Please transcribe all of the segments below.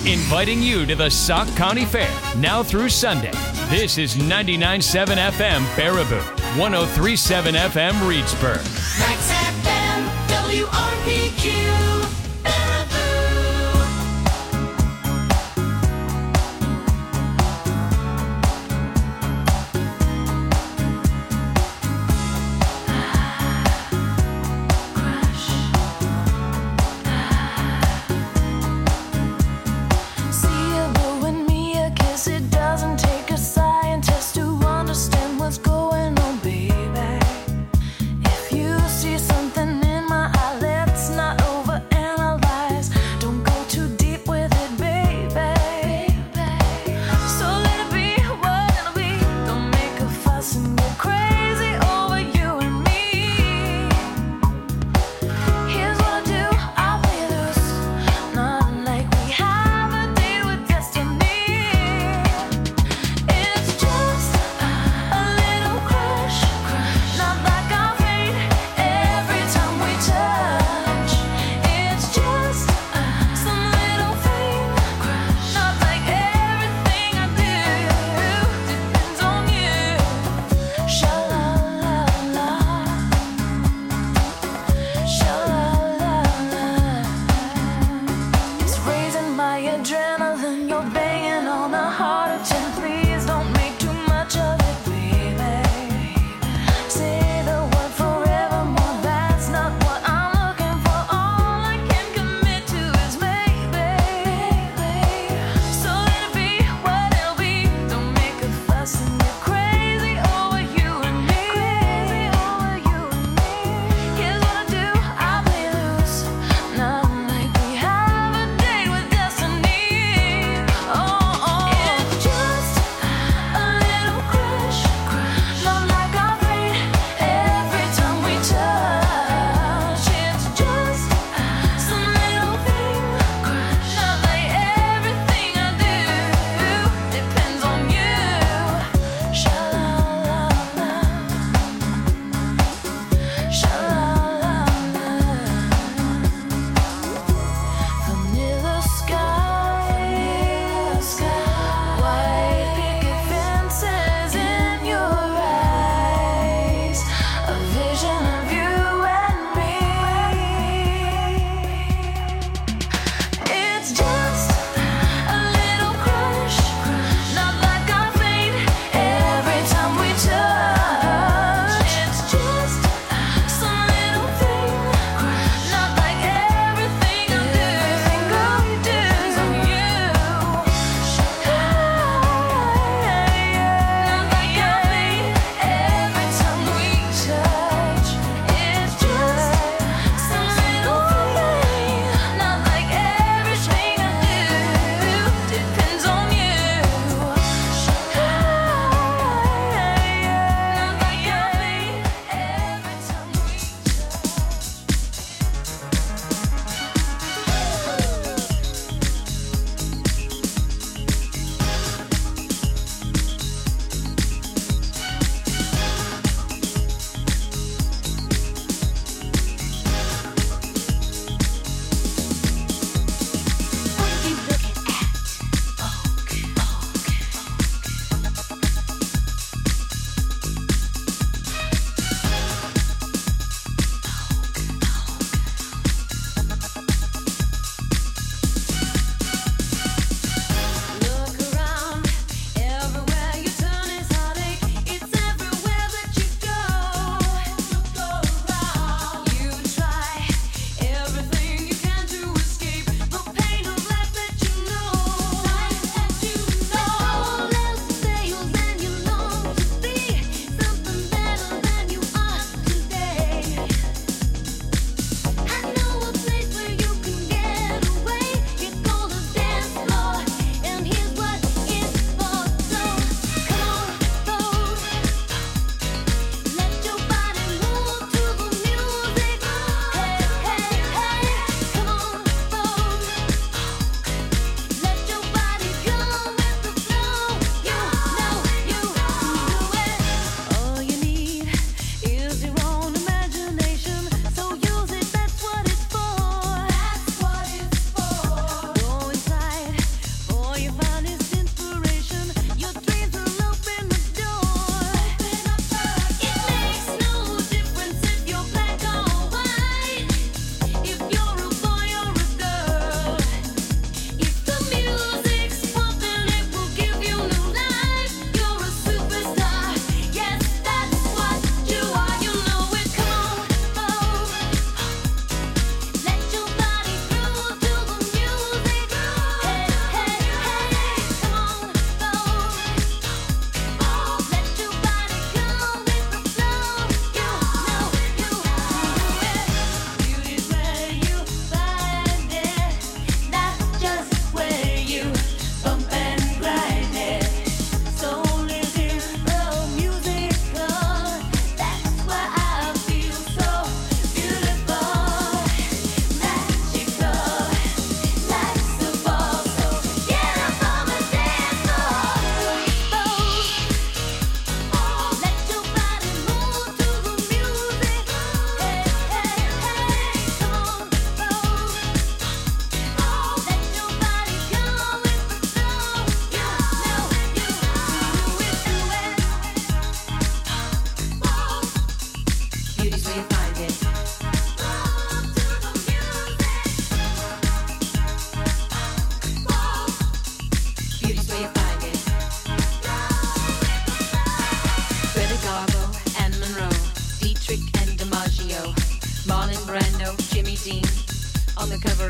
inviting you to the Sauk County Fair, now through Sunday. This is 99.7 FM Baraboo, 103.7 FM Reedsburg. Max FM, WRPQ, Something in my eye, let's not over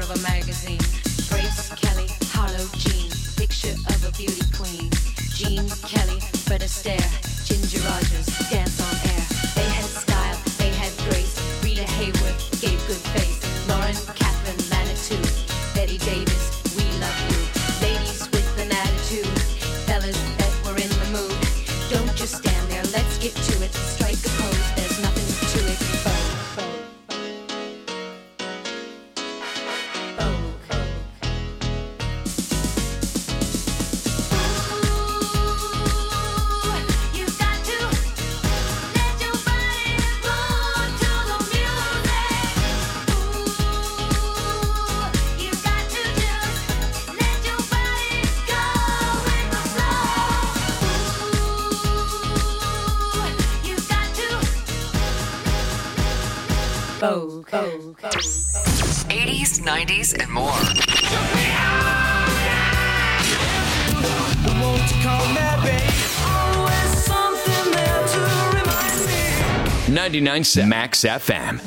of a magazine. Grace Kelly, Harlow Jean, picture of a beauty queen. Jean Kelly, Fred Astaire, Ginger Rogers, dance on air. They had style, they had grace. Rita Hayworth gave good face. Lauren, Catherine, Manitou, Betty Davis, we love you. Ladies with an attitude, fellas that were in the mood. Don't just stand there, let's get to it. Strike a pose, there's nothing to it. Vogue. 80s, 90s, and more. 99.7 Max FM.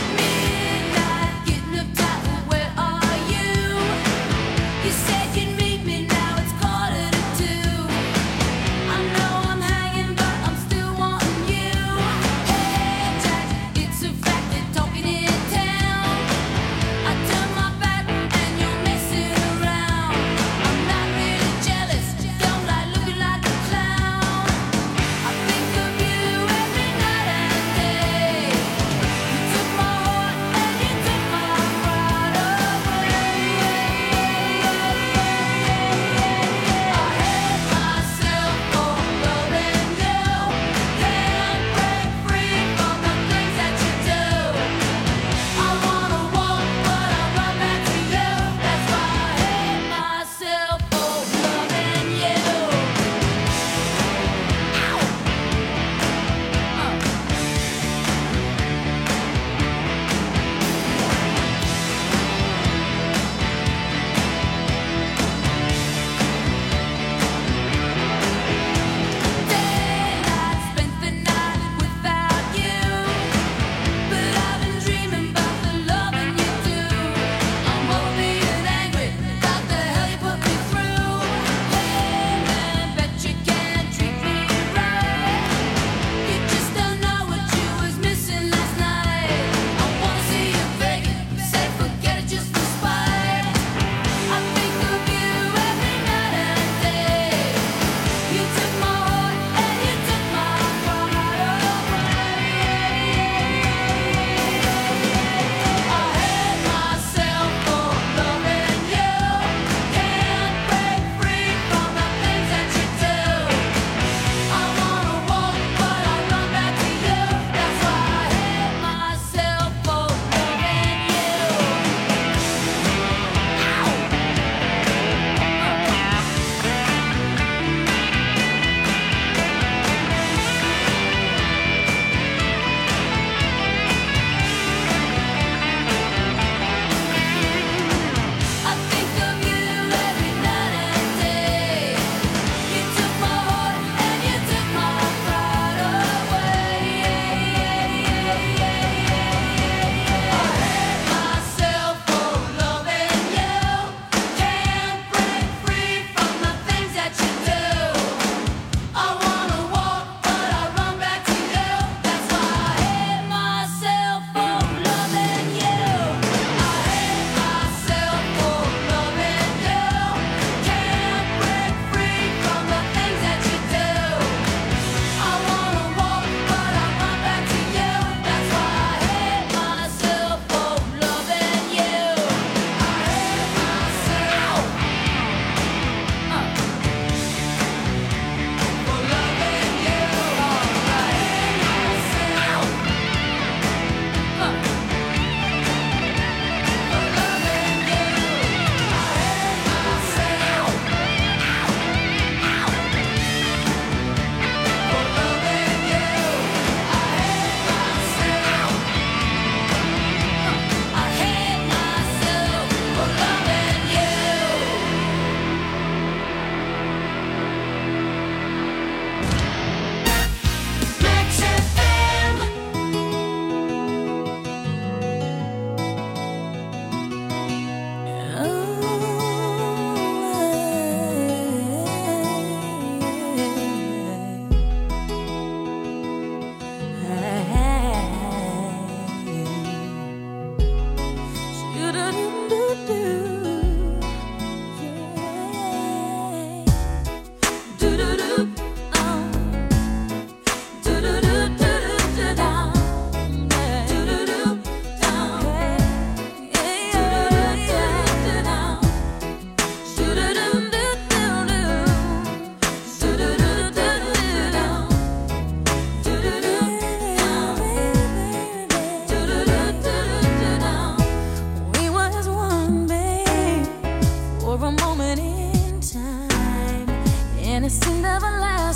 Midnight, getting up tight, where are you? You said you'd meet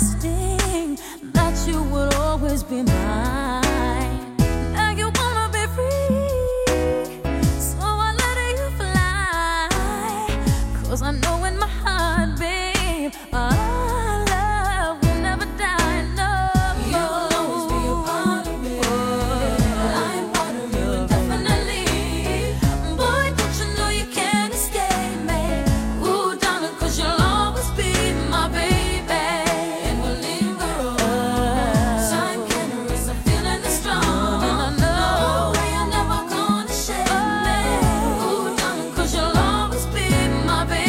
everlasting, that you would always be mine. Now you wanna be free, so I let you fly. 'Cause I know in my heart, babe, our love will never die. No, you'll always be a part of me. I'm part of you indefinitely. Boy, don't you know you can't escape me? Ooh, darling, 'cause you'll always be my baby, and we'll linger on. Time can't erase a feeling that's strong. And I know you're never gonna shake me. Ooh, darling, 'cause you'll always be my baby.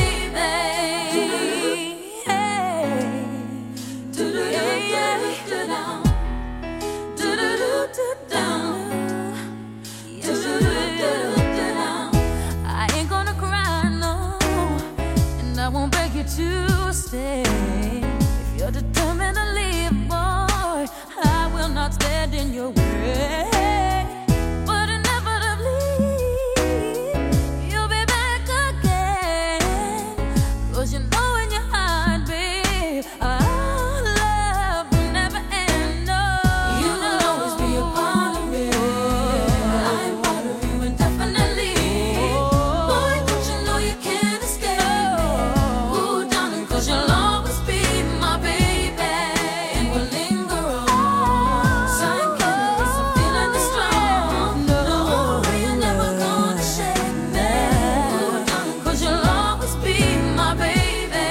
I ain't gonna cry, no, and I won't beg you to stay. If you're determined to leave, boy, I will not stand in your way. But inevitably, you'll be back again. 'Cause you know in your heart, babe, our love will never end. No, you'll always be a part of me. I'm part of you indefinitely. Boy, don't you know you can't escape me? Ooh, darling, 'cause you'll always be my baby, and we'll linger on. Time can't erase a feeling that's strong. No, you're never gonna shake me. Ooh, darling, 'cause you'll always be my baby.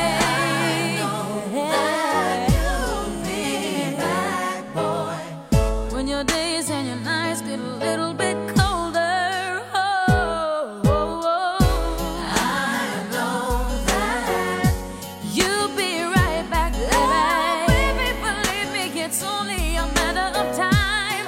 That you'll be back, boy. When your days and your nights get a little bit colder, I know that you'll be right back, baby. Believe me, it's only a matter of time.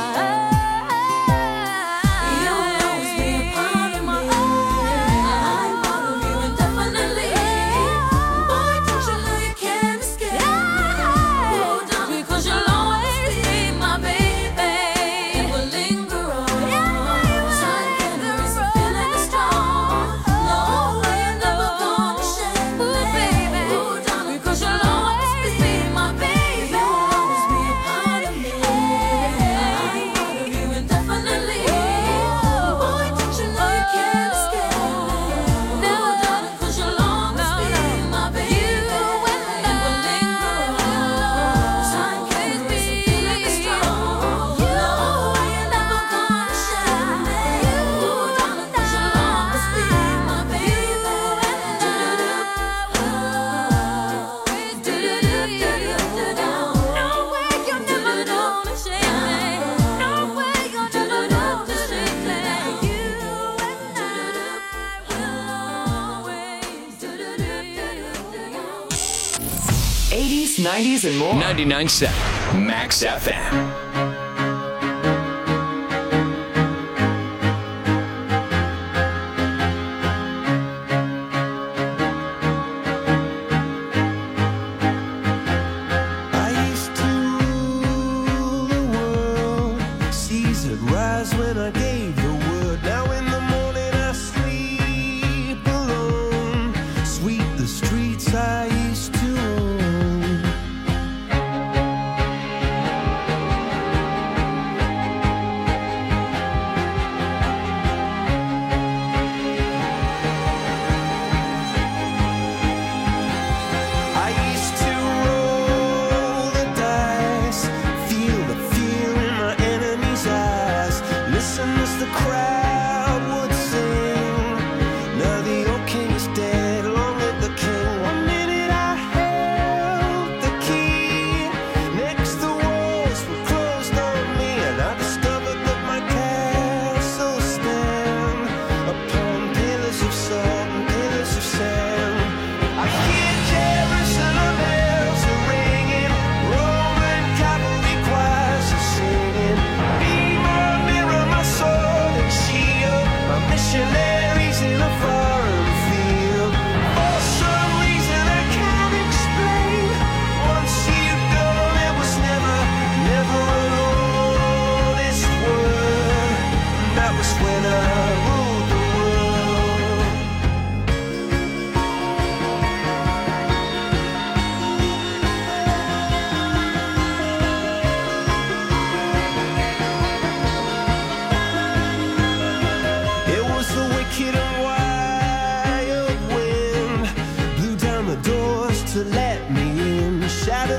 You'll always be a part of me. I'm part of you indefinitely. Boy, don't you know you can't escape me? Oh, darling, because you'll always be my baby, and we'll linger on. Time can't erase a feeling that's strong. No, you're never gonna shake me, baby. Oh, darling, because you'll always be my baby. You'll always be a part of me. I'm part of you indefinitely. Boy, don't you know you can't escape me? No, darling, 'cause you'll always be my baby, and we'll linger on. Time can't erase a feeling that's strong. No, you're never gonna shake me. Oh, darling, 'cause you'll always be my baby. No way you're never gonna shake me. No way you're never gonna shake me. You and I will always 80s, 90s, and more. 99.7 Max FM. I used to rule the world. Seas would rise when I gave the word. Now in the morning I sleep alone. Sweep the streets I used to own.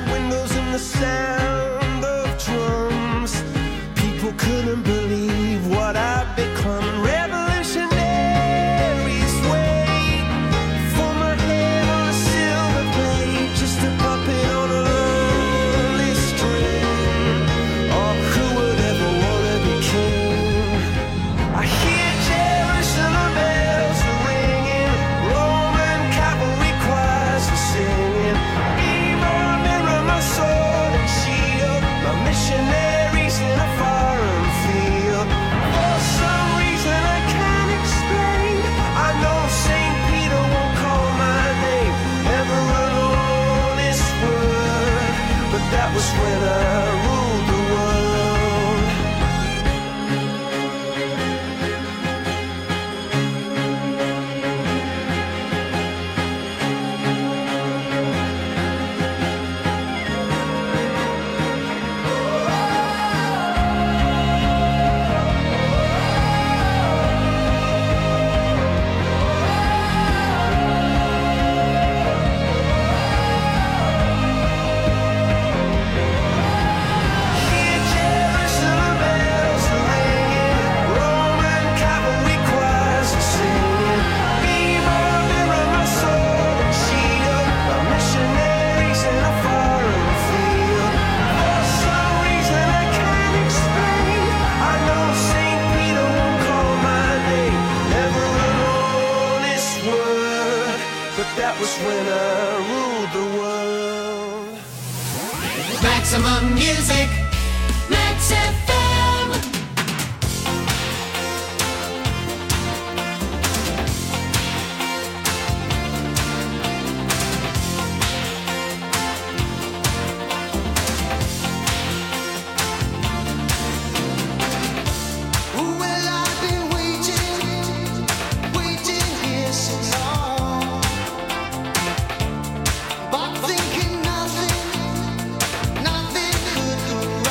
windows and the sound of drums. People couldn't believe what I'd become. Revolutionaries wait for my head on a silver plate, just a puppet on a lonely string. Oh, who would ever want to be king? I hear Jerusalem bells are ringing, Roman cavalry choirs are singing. Mirror, mirror, my sword and shield, my missionaries in a foreign field. For some reason I can't explain, I know St. Peter won't call my name ever alone this word, but that was when I ruled the world. Hear Jerusalem bells are ringing, Roman cavalry choirs are singing. Mirror, mirror, my sword and shield, my missionaries in a foreign field. For some reason I can't explain, I know St. Peter won't call my name ever alone this word, but that was when I ruled the world. Maximum music, Max FM. Well, I've been waiting here so long, but thinking nothing could go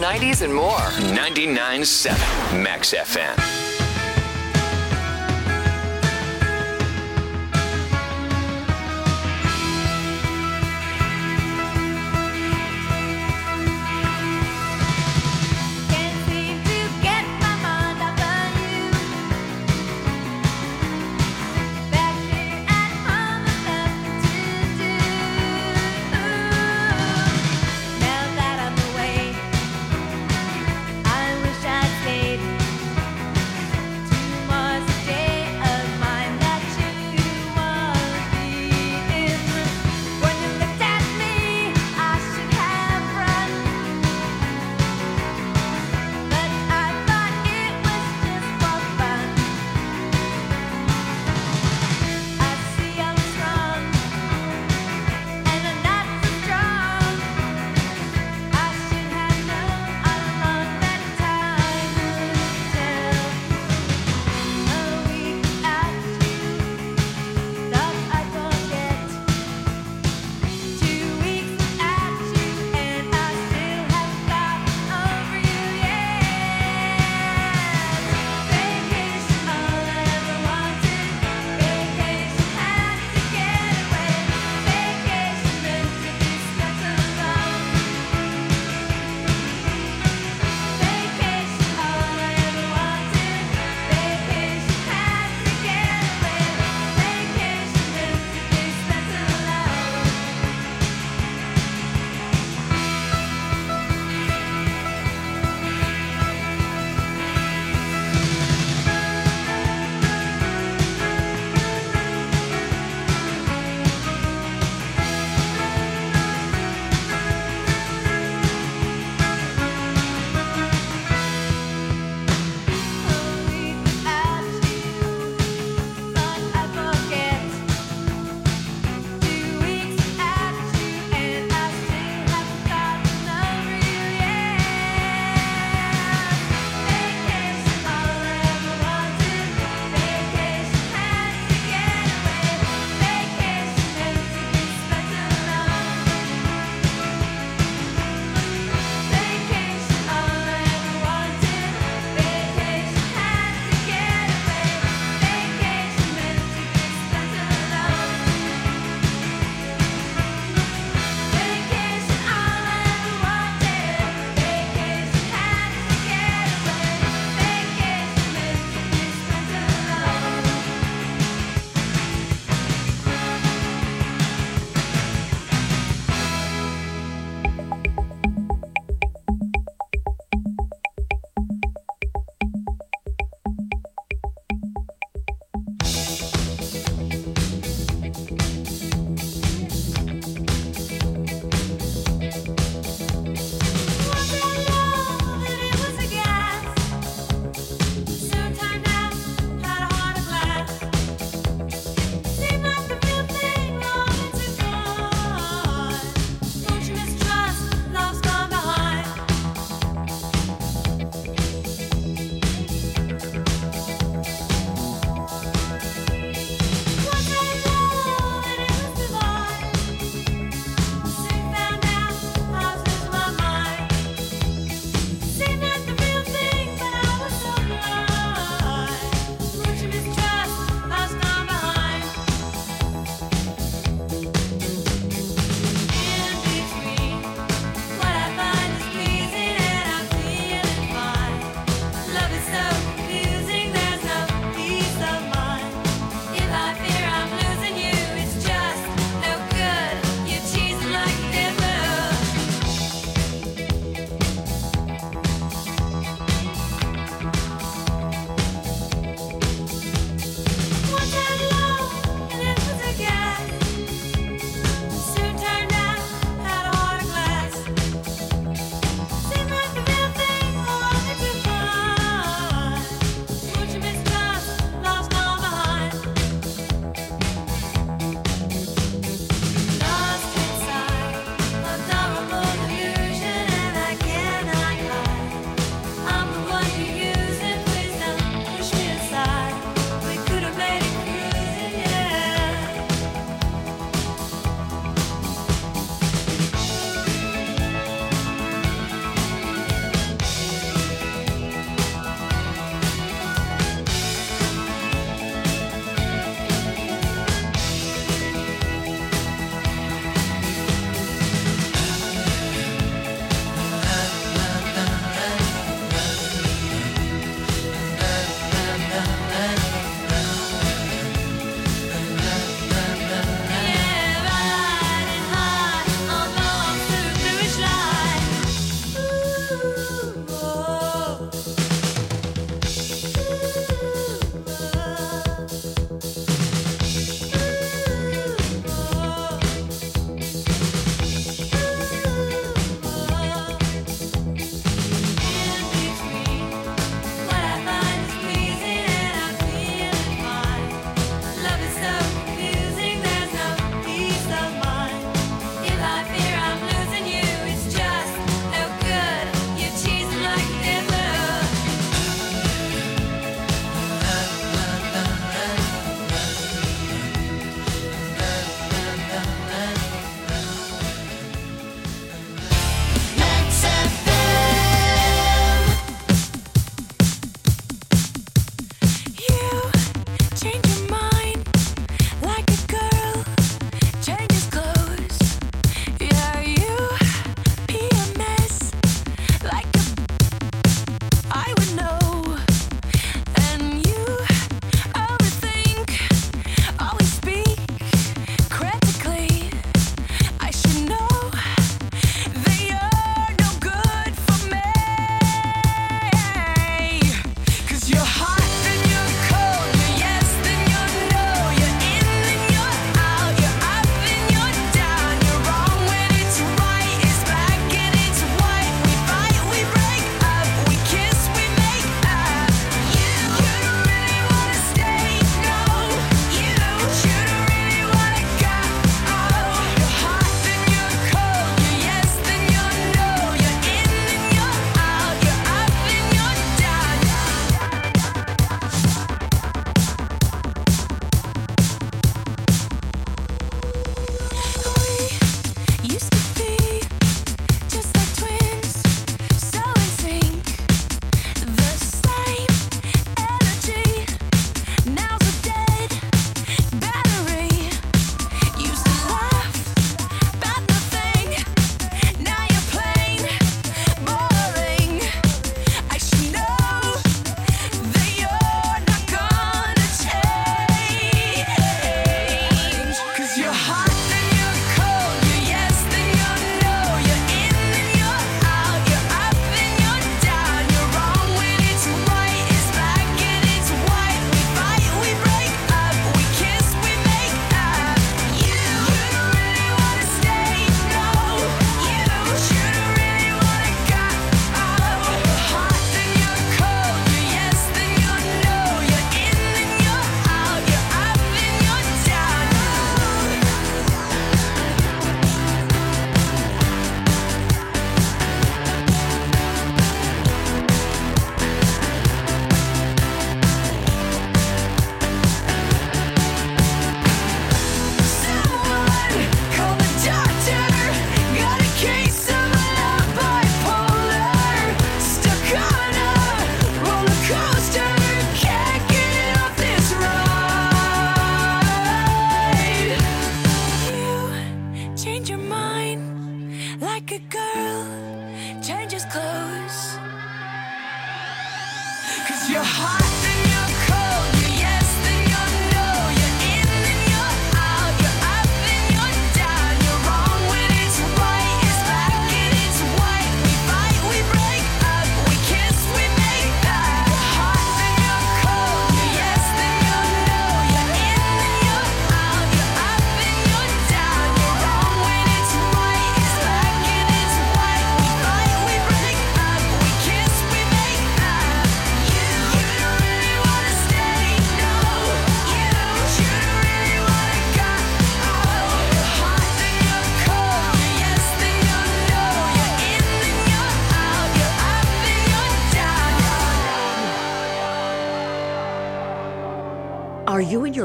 90s, and more. 99.7 Max FM. Can't seem to get my mind off of you. Back here at home, nothing to do. Now that I'm away, I wish I'd stayed.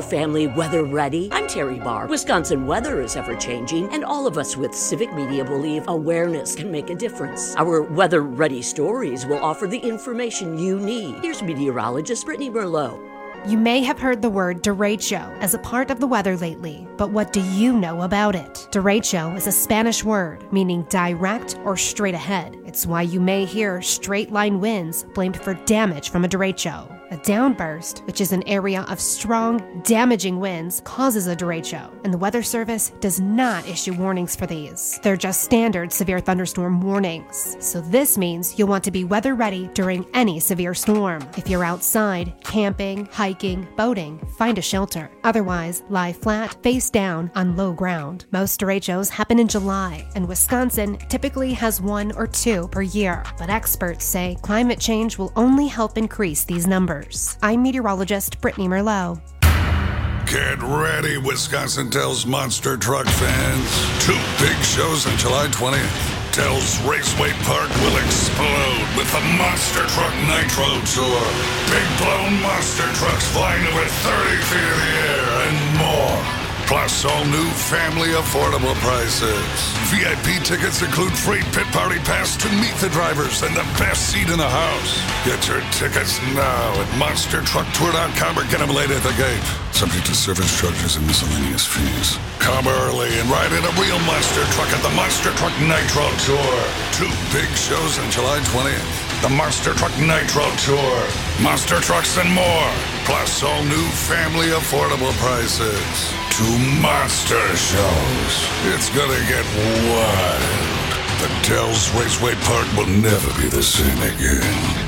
your family weather ready? I'm Terry Barr. Wisconsin weather is ever-changing, and all of us with Civic Media believe awareness can make a difference. Our Weather Ready stories will offer the information you need. Here's meteorologist Brittany Merlot. You may have heard the word derecho as a part of the weather lately, but what do you know about it? Derecho is a Spanish word meaning direct or straight ahead. It's why you may hear straight line winds blamed for damage from a derecho. A downburst, which is an area of strong, damaging winds, causes a derecho, and the Weather Service does not issue warnings for these. They're just standard severe thunderstorm warnings. So this means you'll want to be weather ready during any severe storm. If you're outside, camping, hiking, boating, find a shelter. Otherwise, lie flat, face down, on low ground. Most derechos happen in July, and Wisconsin typically has 1 or 2 per year. But experts say climate change will only help increase these numbers. I'm meteorologist Brittany Merlot. Get ready, Wisconsin Dells Monster Truck fans. 2 big shows on July 20th. Dells Raceway Park will explode with the Monster Truck Nitro Tour. Big blown monster trucks flying over 30 feet in the air and more. Plus all new family affordable prices. VIP tickets include free pit party pass to meet the drivers and the best seat in the house. Get your tickets now at monstertrucktour.com or get them late at the gate. Subject to service charges and miscellaneous fees. Come early and ride in a real monster truck at the Monster Truck Nitro Tour. 2 big shows on July 20th. The Monster Truck Nitro Tour. Monster trucks and more. Plus all new family affordable prices. 2 monster shows. It's gonna get wild. The Dells Raceway Park will never be the same again.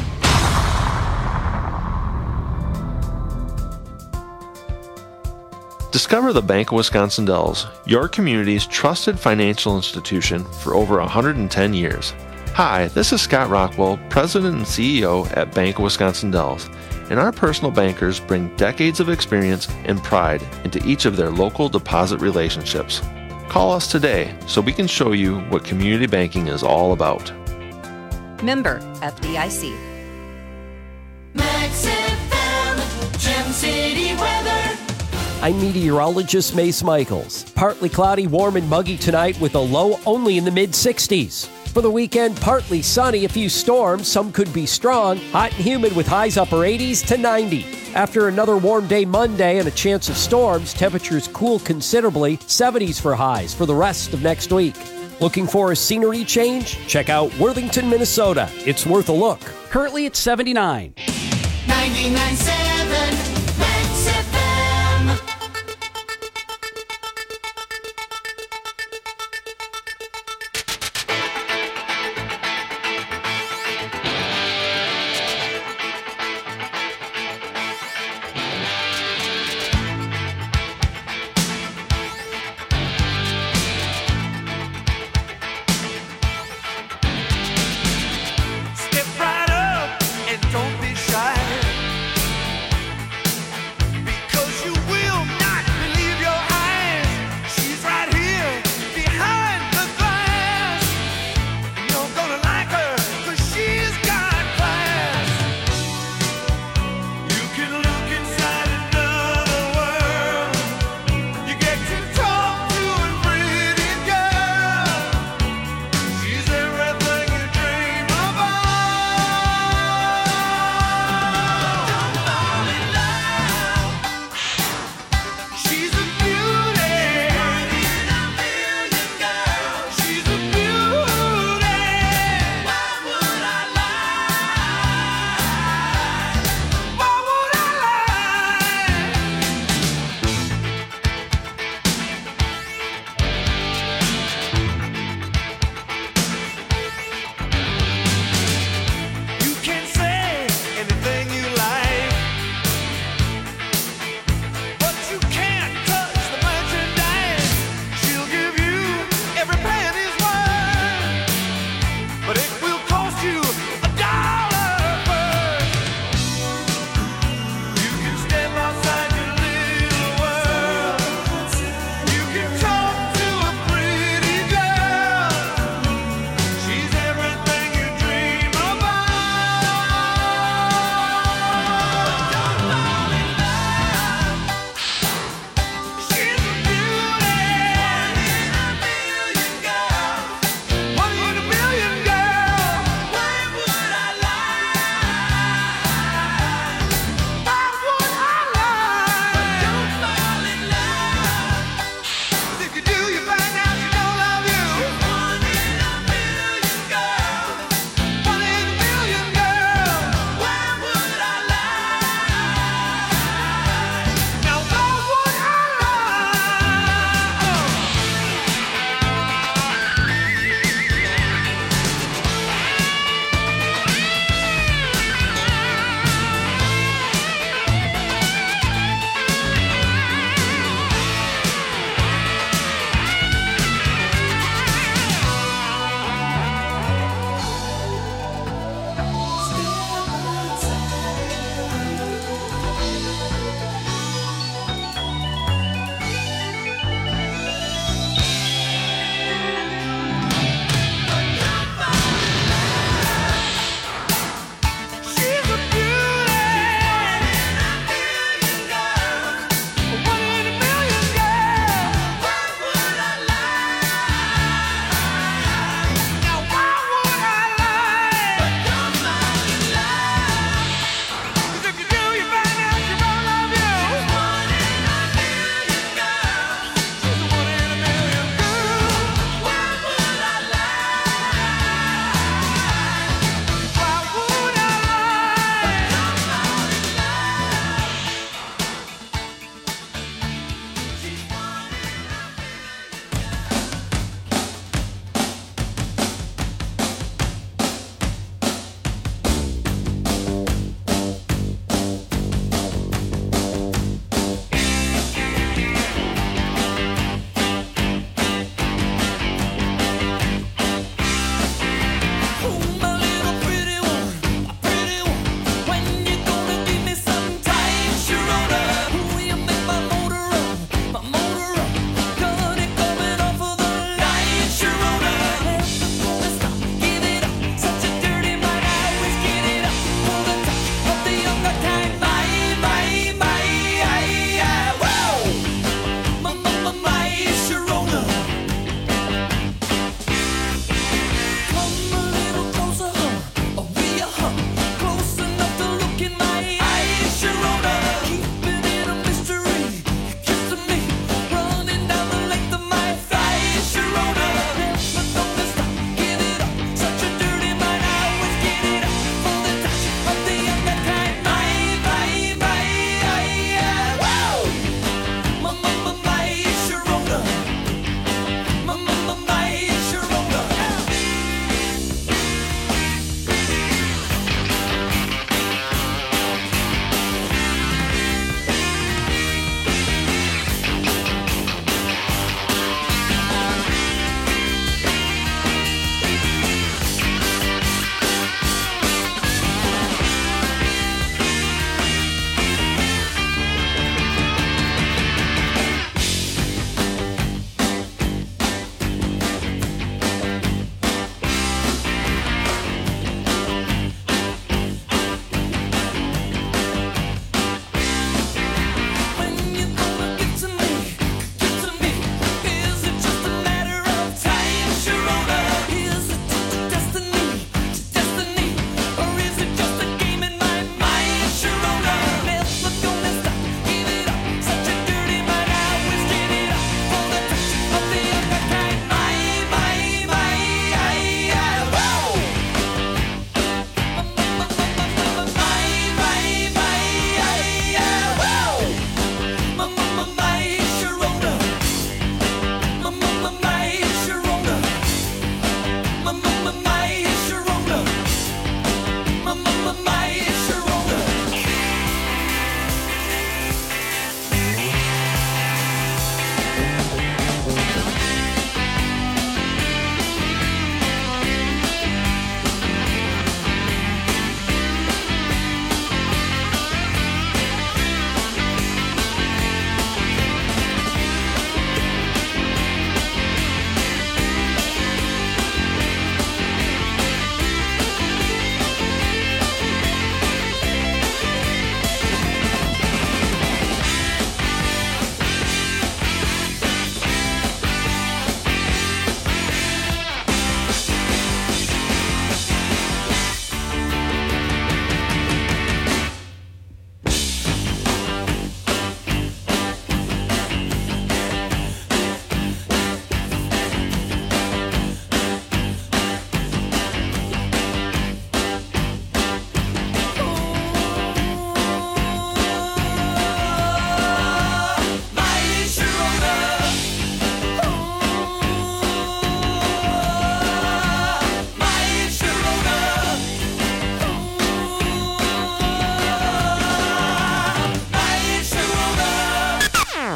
Discover the Bank of Wisconsin Dells, your community's trusted financial institution for over 110 years. Hi, this is Scott Rockwell, President and CEO at Bank of Wisconsin Dells, and our personal bankers bring decades of experience and pride into each of their local deposit relationships. Call us today so we can show you what community banking is all about. Member FDIC. Max FM, Gem City weather. I'm meteorologist Mace Michaels. Partly cloudy, warm and muggy tonight with a low only in the mid-60s. For the weekend, partly sunny, a few storms, some could be strong, hot and humid with highs upper 80s to 90. After another warm day Monday and a chance of storms, temperatures cool considerably, 70s for highs for the rest of next week. Looking for a scenery change? Check out Worthington, Minnesota. It's worth a look. Currently at 79. 99.7 Max FM. Step right up and don't be shy.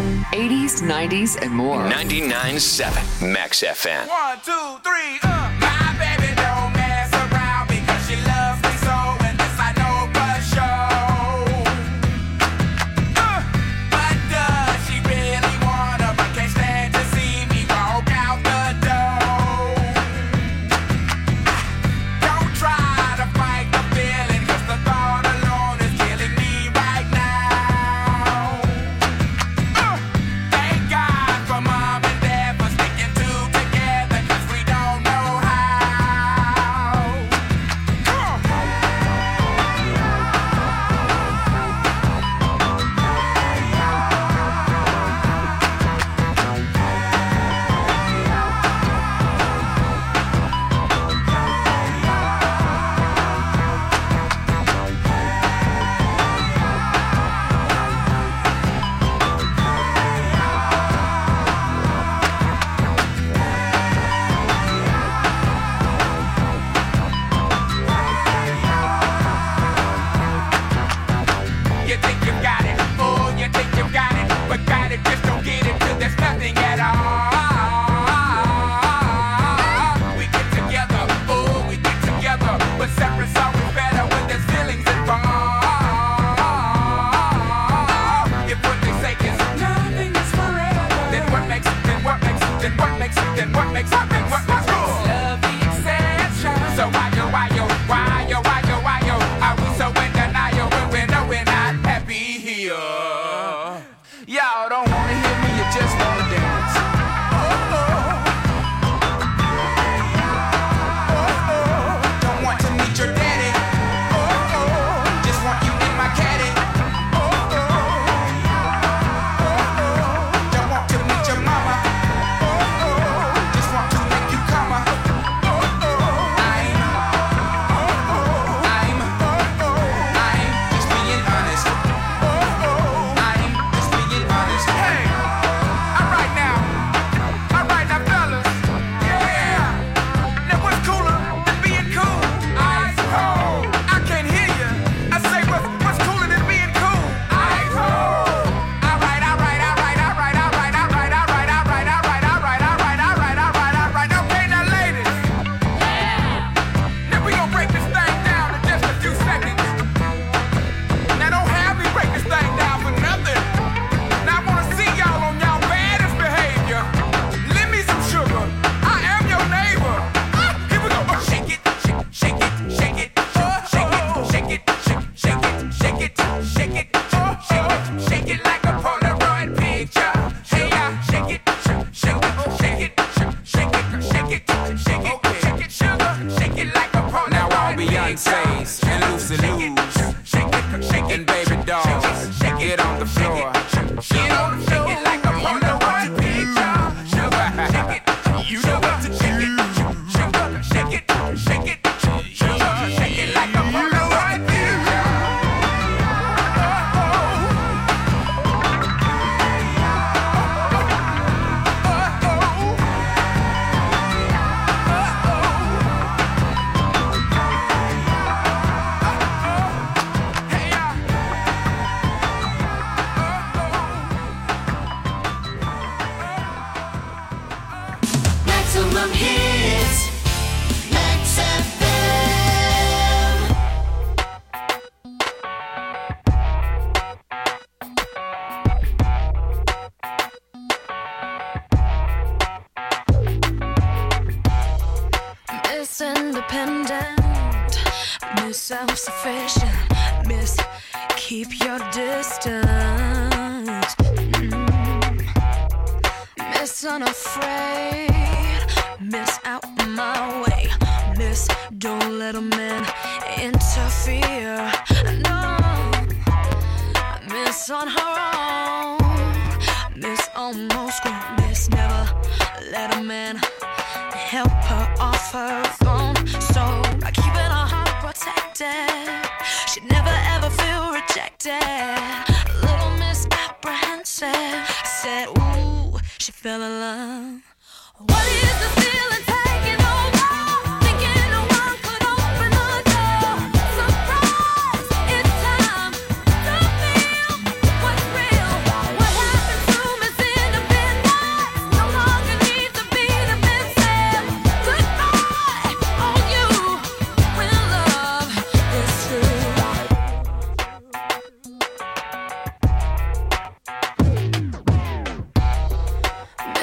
80s, 90s, and more. 99.7 Max FM. 1, 2, 3, My baby don't mess around because she loves me so, and this I know for sure. But does she really wanna, but can't stand to see me walk out the door? Don't try to fight the feeling, 'cause the thought alone is killing me right now. Thank God for mom and dad for sticking two together, 'cause we don't know how. You think you got it, oh, you think you got it, but got it, just don't get it till there's nothing at all. We get together, oh, we get together, but separate's always better when there's feelings involved. If what they say is nothing is forever, then what makes it, then what makes it, then what makes it, then what makes it, then what makes it? Love the exception. So why yo, are we so in denial when we know we're not happy here? Y'all don't wanna hear me, you just wanna dance. Don't want to meet your daddy. Just want you in my caddy. Don't want to meet your mama. Just want to make you come. I'm just being honest. I'm just being honest. Hey, all right now, fellas. Yeah. Now what's cooler than being cool? Ice cold. I can't hear you. I say what's cooler than being cool? Ice cold. All right. Okay, now ladies. Now we gonna break this thing down in just a few seconds. Now don't have me break this thing down for nothing. Now I wanna see y'all on y'all baddest behavior. Lend me some sugar. I am your neighbor. Here we go. Shake it, shake it, shake it, shake it, shake it, shake it, shake it, shake it, shake it like a Polaroid picture. Hey, shake it, shake it, shake it, shake it, shake it, shake it, shake it, sugar, shake it like a Polaroid. Now all Beyonce's and Lucy Lou's, shake it, baby dolls, get on the floor, get on the floor, shake it like a Polaroid picture. Sugar, shake it, you know what to shake it, sugar, shake it, shake it, sugar, shake it like a Polaroid picture. Maximum hits. Max FM. Miss Independent, Miss Self-Sufficient, Miss Keep Your Distance, Miss Unafraid, Miss Out My Way, Miss Don't Let a Man Interfere, no, Miss On Her Own, Miss Almost Grown, Miss Never Let a Man help her off her throne. So by keeping her heart protected, she'd never ever feel rejected. A little misapprehensive, I said, ooh, she fell in love. What is the feeling taking over? Thinking no one could open the door. Surprise, it's time to feel what's real. What happened to me?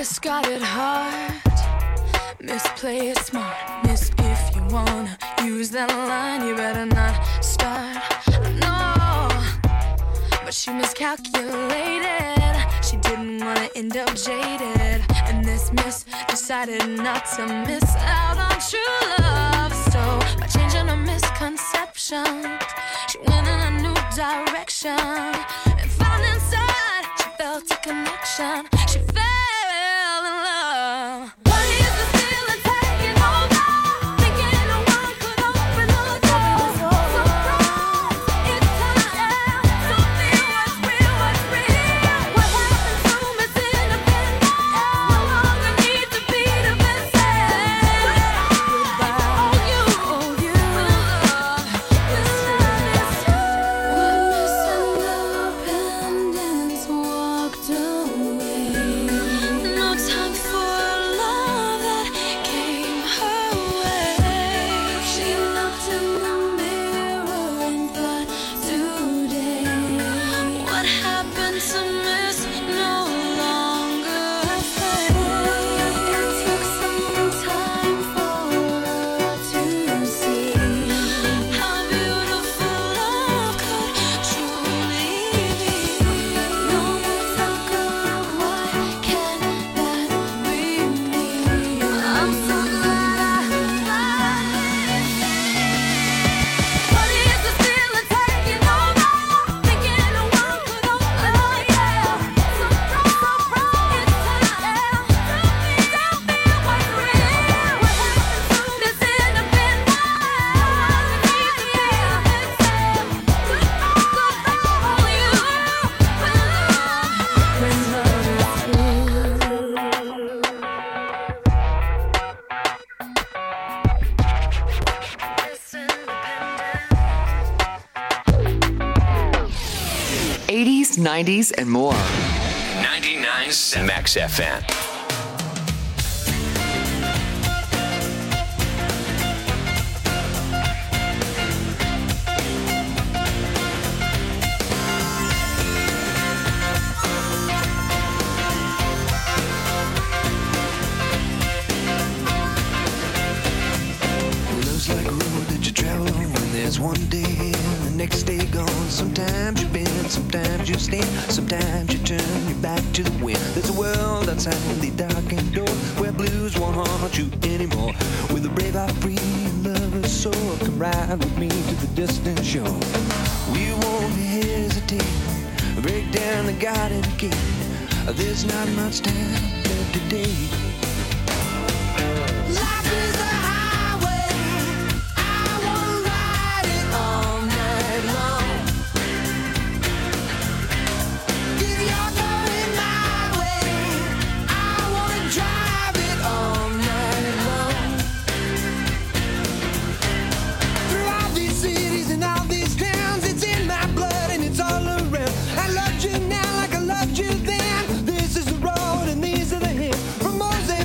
Discarded heart, misplay it smart. Miss, if you wanna use that line, you better not start. No, but she miscalculated. She didn't wanna end up jaded, and this miss decided not to miss out on true love. So by changing her misconceptions, she went in a new direction and found inside she felt a connection. She fell in love. What is the feeling taking over? Thinking no one could open the door. Surprise, it's time. Something was real, what's real. What happened to Miss Independent? No longer need to be defensive. Goodbye. Oh, you. Independence walked away. No time for love that came her way. She looked in the mirror and thought, today, what happened to Miss no longer afraid? It took some time for her to see how beautiful love could truly be. No more talk of why can't that be me? I'm so glad What is this feeling taking over? Thinking no one could open the door. Surprise, it's time. Tell me what's real. What happened to Miss Independent? '80s, '90s, and more. 99.7 Max FM. Love's like a road that you travel on. There's one day in, the next day gone. Sometimes you bend, sometimes you stand, sometimes you turn your back to the wind. There's a world outside the darkened door where blues won't haunt you anymore. With a brave heart free and lover's soul, come ride with me to the distant shore. We won't hesitate, break down the garden gate. There's not much time left today. Life is a highway. I wanna ride it all night long. If you're going my way, I wanna drive it all night long. Through all these cities and all these towns, it's in my blood and it's all around. I loved you now like I loved you then. This is the road and these are the hills. From Moses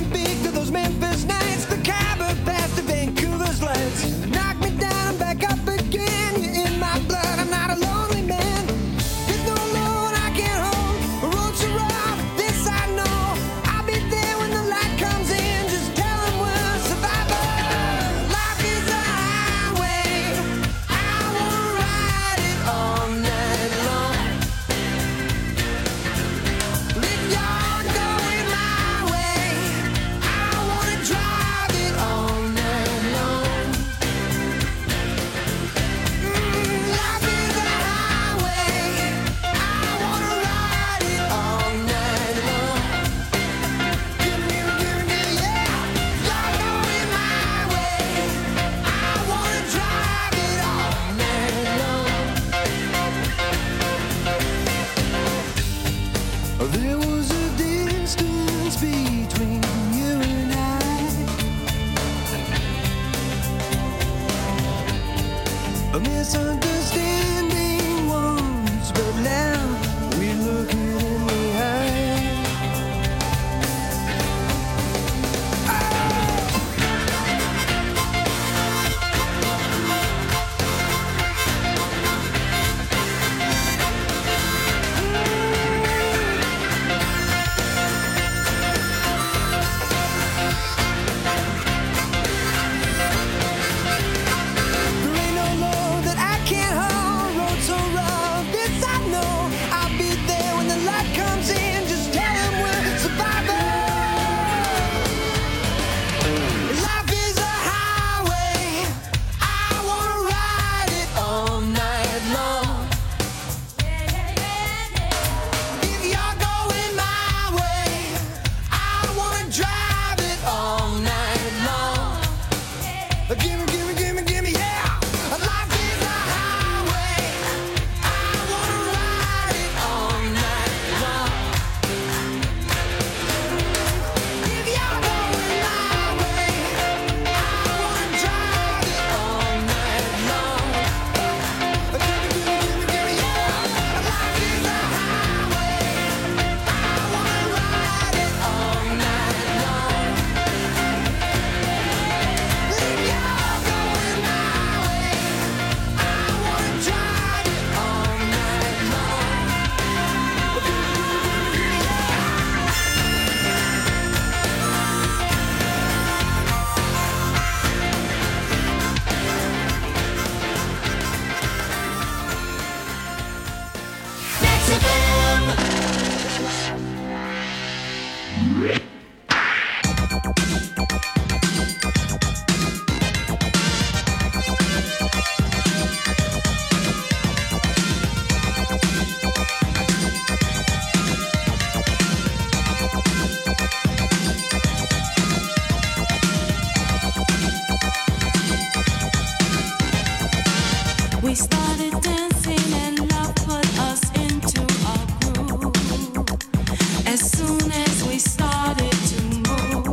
We started dancing and love put us into a groove. As soon as we started to move,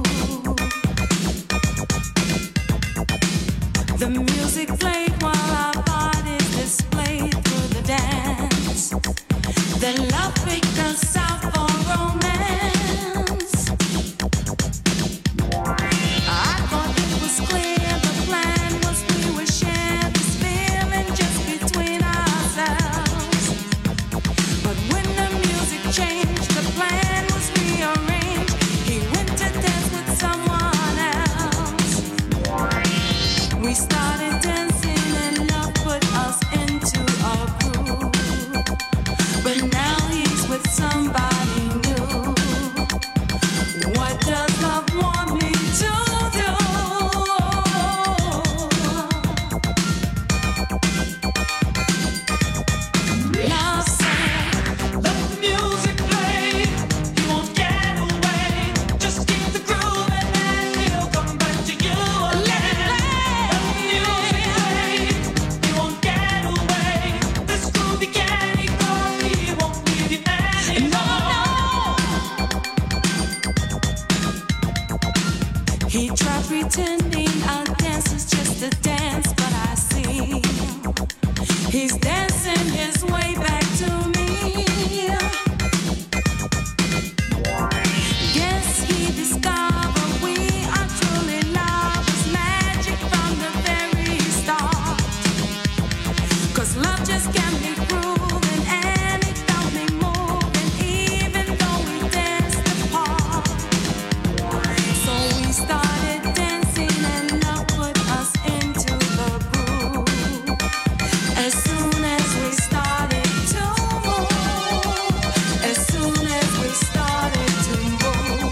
the music played while our bodies displayed through the dance. Then love picked us out for romance. I thought it was clear the plan was we would share this feeling just between ourselves. But when the music changed, the plan was rearranged. He went to dance with someone else. We started dancing and love put us into a groove. But now he's with somebody new. What does love want me to do? Love said, let the music play. You won't get away. Just keep the groove and then he'll come back to you again. Let the music play. You won't get away. This groovy candy coffee won't leave you anymore. He tried pretending our dance is just a dance, but I see he's dancing his way back to me. Guess he discovered we are truly lovers, magic from the very start. 'Cause love just can't be proven, and it felt me moving, even though we danced apart. So we started dancing and love put us into the groove. As soon as we started to move, as soon as we started to move,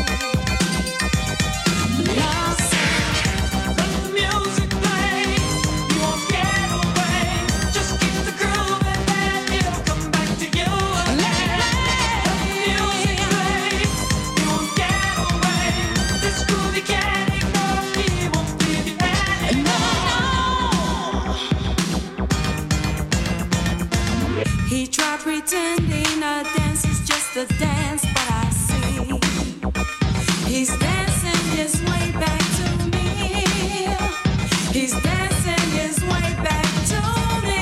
love said, let the music play. You won't get away. Just keep the groove and then it'll come back to you again. Let the music play. You won't get away. This groovy candy coffee won't leave you anymore. He tried pretending a dance is just a dance, but I see he's dancing his way back to me. He's dancing his way back to me.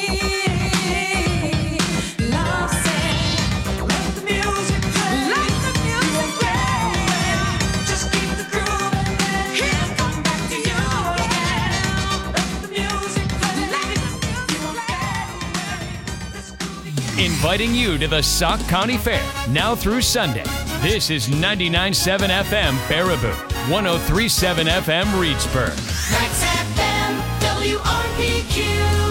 Love said, let the music play. Let the music play. Just keep the groove and then he'll come back to you again. Let the music play. You won't get away. Inviting you to the Sauk County Fair now through Sunday. This is 99.7 FM Baraboo, 103.7 FM Reedsburg. Max FM, WRPQ.